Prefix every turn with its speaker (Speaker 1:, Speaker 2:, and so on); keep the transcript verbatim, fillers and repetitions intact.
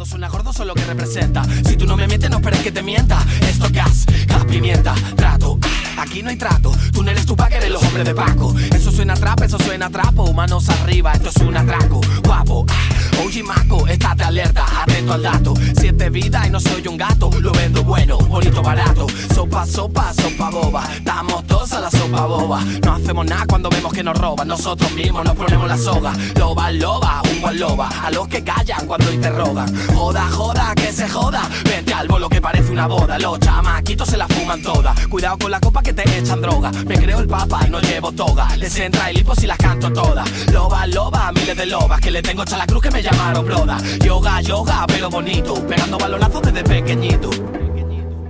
Speaker 1: Cuando suena gordo son lo que representa. Si tú no me mientes no esperes que te mienta. Esto es gas, gas pimienta, trato. Aquí no hay trato, tú no eres tu que eres los hombres de Paco. Eso suena trap, eso suena trapo. Manos arriba, esto es un atraco. Guapo, O G Maco, estate alerta, atento al dato. Siete vidas y no soy un gato. Lo vendo bueno, bonito, barato. Sopa, sopa, sopa boba. Damos dos a la sopa boba. No hacemos nada cuando vemos que nos roban. Nosotros mismos nos ponemos la soga. Loba, loba, un buen loba. A los que callan cuando interrogan. Joda, joda, que se joda. Vente al bolo que parece una boda. Los chamaquitos se la fuman todas. Cuidado con la copa que te echan droga. Me creo el papa y no llevo toga. Les entra el hipo si las canto todas. Loba, loba, miles de lobas. Que le tengo hecha la cruz que me llamaron broda. Yoga, yoga, pelo bonito. Pegando balonazos desde pequeñito.